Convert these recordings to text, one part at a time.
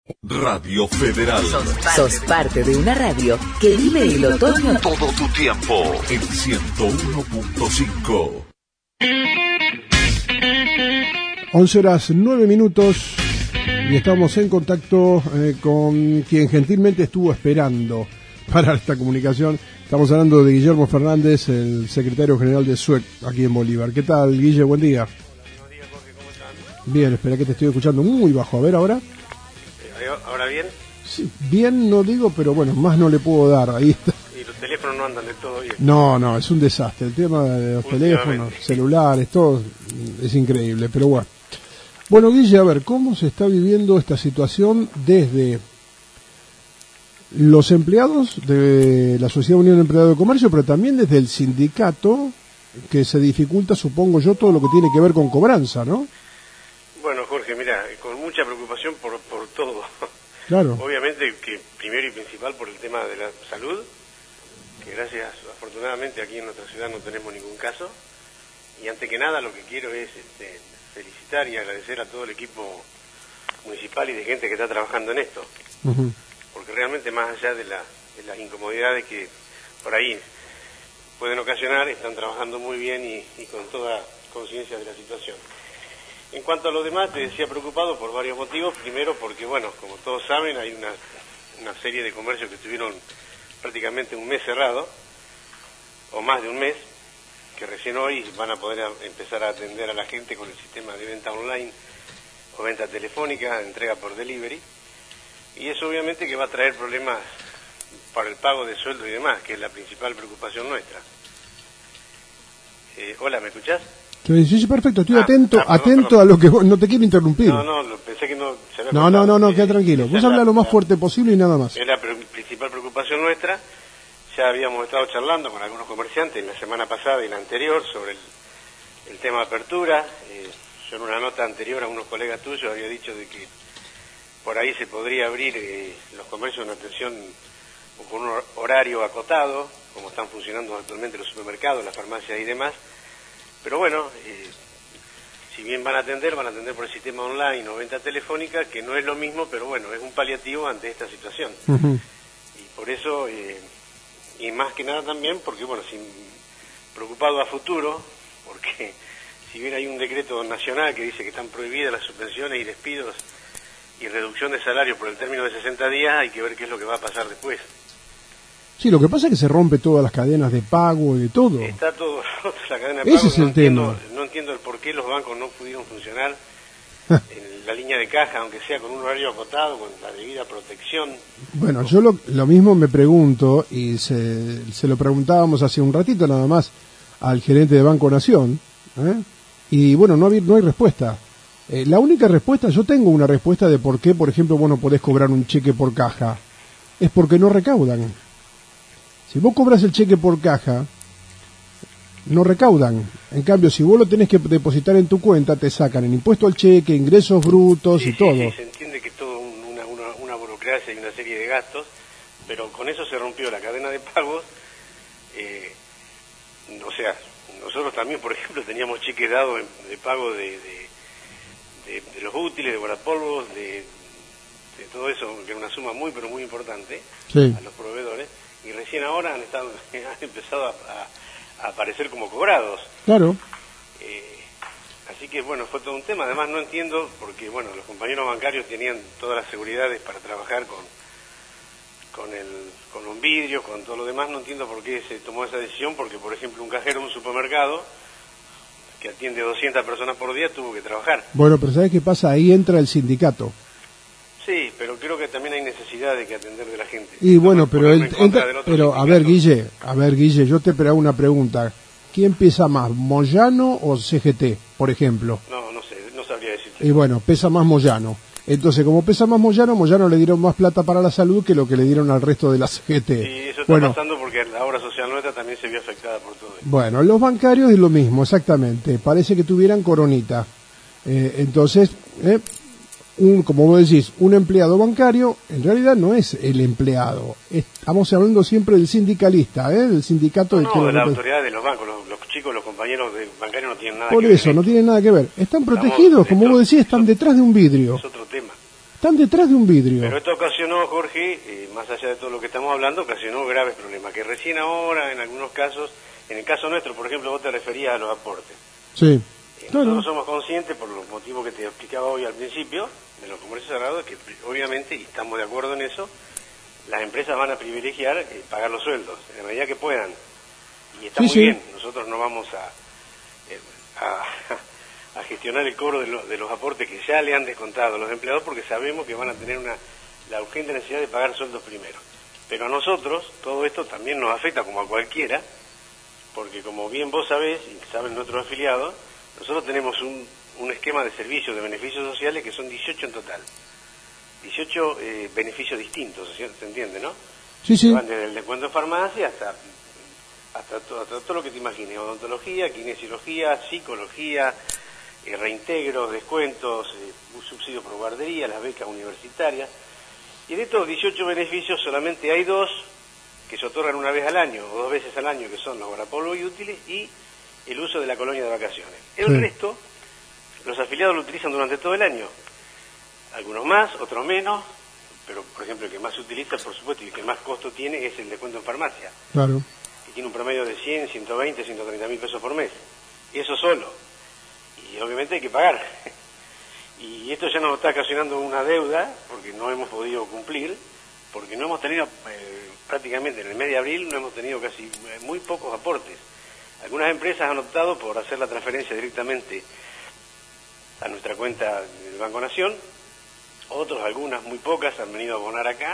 Radio Federal. Sos parte de una radio que vive el otoño todo tu tiempo en 101.5. 11:09 y estamos en contacto con quien gentilmente estuvo esperando para esta comunicación. Estamos hablando de Guillermo Fernández, el secretario general de SUEC aquí en Bolívar. ¿Qué tal, Guille? Buen día. Buenos días, Jorge, ¿cómo están? Bien, espera que te estoy escuchando muy bajo. A ver ahora. ¿Ahora bien? Sí, bien no digo, pero bueno, más no le puedo dar. Ahí está. Y los teléfonos no andan de todo bien. No, es un desastre. El tema de los teléfonos, celulares, todo es increíble, pero bueno. Bueno, Guille, a ver, ¿cómo se está viviendo esta situación desde los empleados de la Sociedad Unión de Empleados de Comercio, pero también desde el sindicato, que se dificulta, supongo yo, todo lo que tiene que ver con cobranza, ¿no? Bueno, Jorge, mira, con mucha preocupación por todo. Claro. Obviamente que primero y principal por el tema de la salud, que gracias, afortunadamente aquí en nuestra ciudad no tenemos ningún caso. Y antes que nada lo que quiero es felicitar y agradecer a todo el equipo municipal y de gente que está trabajando en esto. Uh-huh. Porque realmente más allá de las incomodidades que por ahí pueden ocasionar, están trabajando muy bien y con toda conciencia de la situación. En cuanto a lo demás, te decía preocupado por varios motivos. Primero porque, bueno, como todos saben, hay una serie de comercios que estuvieron prácticamente un mes cerrado, o más de un mes, que recién hoy van a poder empezar a atender a la gente con el sistema de venta online o venta telefónica, entrega por delivery. Y eso obviamente que va a traer problemas para el pago de sueldo y demás, que es la principal preocupación nuestra. Hola, ¿me escuchás? Sí, perfecto, estoy atento a lo que vos, no te quiero interrumpir. No, pensé que no se había No, queda tranquilo. Vos habla lo más fuerte posible y nada más. Es la principal preocupación nuestra. Ya habíamos estado charlando con algunos comerciantes la semana pasada y la anterior sobre el tema de apertura. Yo en una nota anterior a unos colegas tuyos había dicho de que por ahí se podría abrir los comercios en atención con un horario acotado, como están funcionando actualmente los supermercados, las farmacias y demás. Pero bueno, si bien van a atender por el sistema online o venta telefónica, que no es lo mismo, pero bueno, es un paliativo ante esta situación. Uh-huh. Y por eso, y más que nada también, porque bueno, preocupado a futuro, porque si bien hay un decreto nacional que dice que están prohibidas las suspensiones y despidos y reducción de salario por el término de 60 días, hay que ver qué es lo que va a pasar después. Sí, lo que pasa es que se rompe todas las cadenas de pago y de todo. Está todo roto, la cadena de pago. Ese es el tema. No entiendo el por qué los bancos no pudieron funcionar en la línea de caja, aunque sea con un horario acotado, con la debida protección. Bueno, yo lo mismo me pregunto, y se lo preguntábamos hace un ratito nada más al gerente de Banco Nación, y bueno, no hay respuesta. La única respuesta, yo tengo una respuesta de por qué, por ejemplo, vos no podés cobrar un cheque por caja. Es porque no recaudan. Si vos cobras el cheque por caja, no recaudan. En cambio, si vos lo tenés que depositar en tu cuenta, te sacan el impuesto al cheque, ingresos brutos y todo. Sí, se entiende que es todo una burocracia y una serie de gastos, pero con eso se rompió la cadena de pagos. O sea, nosotros también, por ejemplo, teníamos cheques dados de pago de los útiles, de guardapolvos, de todo eso, que era una suma muy, pero muy importante, sí, a los proveedores. Y recién ahora han empezado a aparecer como cobrados. Claro. Así que bueno, fue todo un tema. Además no entiendo, porque bueno, los compañeros bancarios tenían todas las seguridades para trabajar con un vidrio, con todo lo demás. No entiendo por qué se tomó esa decisión, porque por ejemplo un cajero de un supermercado que atiende 200 personas por día tuvo que trabajar. Bueno, pero ¿sabes qué pasa? Ahí entra el sindicato. Sí, pero creo que también hay necesidad de que atender de la gente. Y bueno, pero a ver, Guille, yo te hago una pregunta. ¿Quién pesa más, Moyano o CGT, por ejemplo? No sé, no sabría decirte. Y bueno, pesa más Moyano. Entonces, como pesa más Moyano le dieron más plata para la salud que lo que le dieron al resto de la CGT. Y eso está pasando porque la obra social nuestra también se vio afectada por todo esto. Bueno, los bancarios es lo mismo, exactamente. Parece que tuvieran coronita. Entonces, como vos decís, un empleado bancario en realidad no es el empleado. Estamos hablando siempre del sindicalista, del sindicato. De la autoridad de los bancos. Los chicos, los compañeros bancarios no tienen nada que ver. Por eso, no tienen nada que ver. Están protegidos, como vos decís, están detrás de un vidrio. Es otro tema. Están detrás de un vidrio. Pero esto ocasionó, Jorge, más allá de todo lo que estamos hablando, ocasionó graves problemas, que recién ahora, en algunos casos, en el caso nuestro, por ejemplo, vos te referías a los aportes. Sí. Nosotros somos conscientes, por los motivos que te explicaba hoy al principio, de los comercios cerrados, que obviamente, y estamos de acuerdo en eso, las empresas van a privilegiar pagar los sueldos, en la medida que puedan. Y está muy bien, nosotros no vamos a gestionar el cobro de los aportes que ya le han descontado a los empleados, porque sabemos que van a tener la urgente necesidad de pagar sueldos primero. Pero a nosotros todo esto también nos afecta como a cualquiera, porque como bien vos sabés y saben nuestros afiliados, nosotros tenemos un esquema de servicios, de beneficios sociales que son 18 en total. 18 beneficios distintos, ¿se entiende, no? Sí, sí. Van desde el descuento en farmacia hasta todo lo que te imagines, odontología, kinesiología, psicología, reintegros, descuentos, un subsidio por guardería, las becas universitarias. Y de estos 18 beneficios solamente hay 2 que se otorgan una vez al año o 2 veces al año, que son los guardapolvo y útiles y el uso de la colonia de vacaciones. El resto, los afiliados lo utilizan durante todo el año. Algunos más, otros menos, pero por ejemplo el que más se utiliza, por supuesto, y el que más costo tiene es el descuento en farmacia. Claro. Que tiene un promedio de 100, 120, 130 mil pesos por mes. Y eso solo. Y obviamente hay que pagar. Y esto ya nos está ocasionando una deuda, porque no hemos podido cumplir, porque no hemos tenido, prácticamente en el mes de abril, no hemos tenido casi muy pocos aportes. Algunas empresas han optado por hacer la transferencia directamente a nuestra cuenta del Banco Nación, otros, algunas muy pocas, han venido a abonar acá,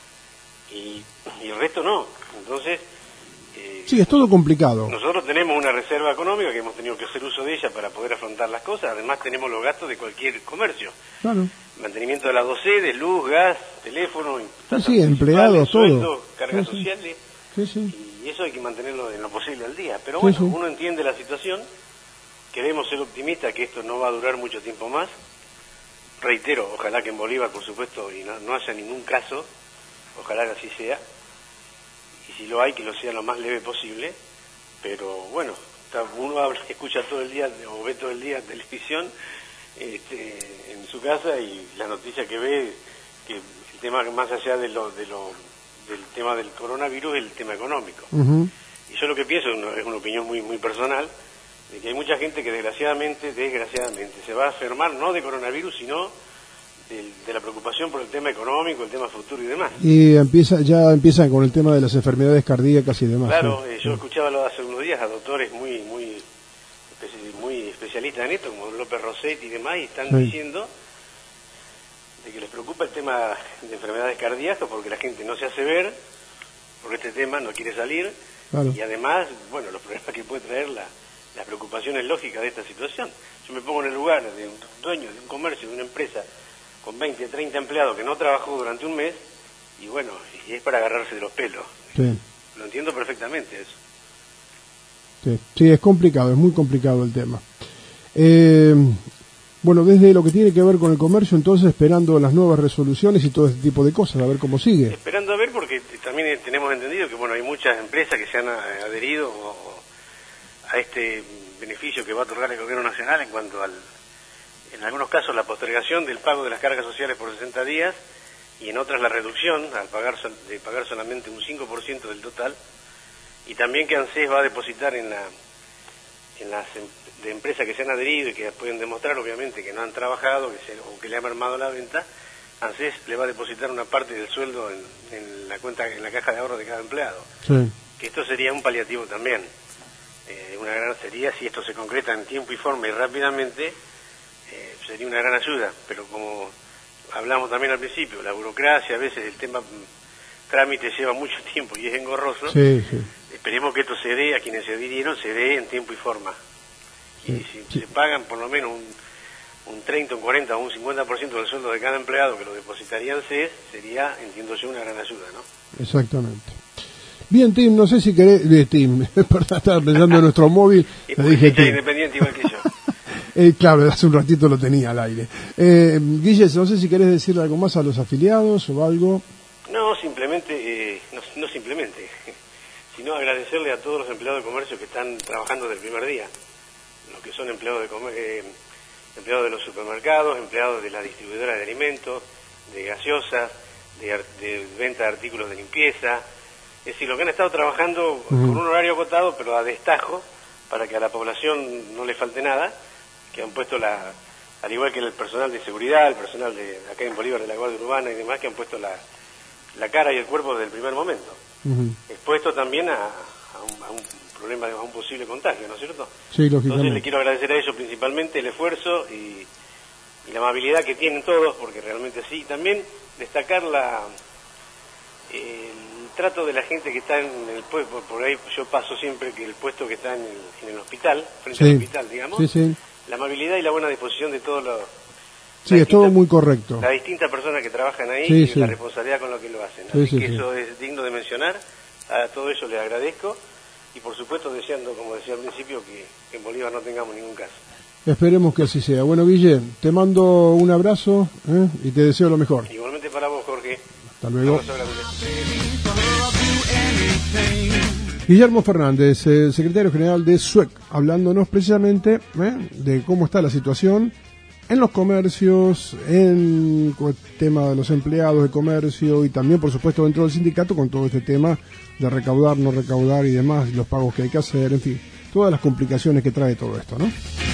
y el resto no. Entonces, sí, es todo complicado. Nosotros tenemos una reserva económica que hemos tenido que hacer uso de ella para poder afrontar las cosas. Además tenemos los gastos de cualquier comercio. Claro. Mantenimiento de la 2C, de luz, gas, teléfono, sí, empleados, sueldo, todo. Cargas sociales. Sí. Y eso hay que mantenerlo en lo posible al día. Pero bueno, uno entiende la situación. Queremos ser optimistas que esto no va a durar mucho tiempo más. Reitero, ojalá que en Bolívar, por supuesto, y no haya ningún caso. Ojalá que así sea. Y si lo hay, que lo sea lo más leve posible, pero bueno, uno escucha todo el día o ve todo el día televisión en su casa, y la noticia que ve, que el tema más allá del tema del coronavirus es el tema económico. Y yo lo que pienso, es una opinión muy muy personal, de que hay mucha gente que desgraciadamente se va a enfermar no de coronavirus, sino de la preocupación por el tema económico, el tema futuro y demás. Y empiezan con el tema de las enfermedades cardíacas y demás. Claro, yo escuchaba hace unos días a doctores muy especialistas en esto, como López Rossetti y demás, y están diciendo de que les preocupa el tema de enfermedades cardíacas porque la gente no se hace ver, porque este tema no quiere salir, y además, bueno, los problemas que puede traer las preocupaciones lógicas de esta situación. Yo me pongo en el lugar de un dueño de un comercio, de una empresa, con 20, 30 empleados que no trabajó durante un mes, y bueno, y es para agarrarse de los pelos. Sí. Lo entiendo perfectamente eso. Sí, es complicado, es muy complicado el tema. Bueno, desde lo que tiene que ver con el comercio, entonces esperando las nuevas resoluciones y todo ese tipo de cosas, a ver cómo sigue. Esperando a ver, porque también tenemos entendido que bueno, hay muchas empresas que se han adherido a este beneficio que va a otorgar el gobierno nacional en cuanto en algunos casos la postergación del pago de las cargas sociales por 60 días y en otras la reducción de pagar solamente un 5% del total, y también que ANSES va a depositar en las de empresas que se han adherido y que pueden demostrar obviamente que no han trabajado o que le han mermado la venta, ANSES le va a depositar una parte del sueldo en la cuenta, en la caja de ahorro de cada empleado. Que esto sería un paliativo también. Sería, si esto se concreta en tiempo y forma y rápidamente, sería una gran ayuda, pero como hablamos también al principio, la burocracia, a veces el tema trámite lleva mucho tiempo y es engorroso. Esperemos que esto se dé, a quienes se adhirieron, se dé en tiempo y forma. Y si se pagan por lo menos un 30, un 40 o un 50% del sueldo de cada empleado que lo depositarían CES, sería, entiendo yo, una gran ayuda, ¿no? Exactamente. Bien, Tim, no sé si querés... Tim, perdón, estaba pensando en nuestro móvil. Y porque dije independiente igual que yo. Claro, hace un ratito lo tenía al aire. Guille, no sé si querés decirle algo más a los afiliados o algo. No, simplemente, no simplemente, sino agradecerle a todos los empleados de comercio que están trabajando desde el primer día. Los que son empleados de los supermercados, empleados de las distribuidoras de alimentos, de gaseosas, de venta de artículos de limpieza. Es decir, lo que han estado trabajando con un horario acotado, pero a destajo, para que a la población no le falte nada, que han puesto al igual que el personal de seguridad, el personal de acá en Bolívar de la Guardia Urbana y demás, que han puesto la cara y el cuerpo desde el primer momento, expuesto también a un problema, a un posible contagio, ¿no es cierto? Sí, lógicamente. Entonces le quiero agradecer a ellos principalmente el esfuerzo y la amabilidad que tienen todos, porque realmente sí. También destacar el trato de la gente que está en el puesto. Por ahí yo paso siempre que el puesto que está en el hospital, frente al hospital, digamos, la amabilidad y la buena disposición de todos los... Sí, es todo muy correcto. Las distintas personas que trabajan ahí y la responsabilidad con lo que lo hacen. Así que eso es digno de mencionar. A todo eso les agradezco. Y por supuesto deseando, como decía al principio, que en Bolívar no tengamos ningún caso. Esperemos que así sea. Bueno, Guille, te mando un abrazo y te deseo lo mejor. Igualmente para vos, Jorge. Hasta luego. Guillermo Fernández, secretario general de SUEC, hablándonos precisamente de cómo está la situación en los comercios, en el tema de los empleados de comercio y también, por supuesto, dentro del sindicato con todo este tema de recaudar, no recaudar y demás, los pagos que hay que hacer, en fin, todas las complicaciones que trae todo esto, ¿no?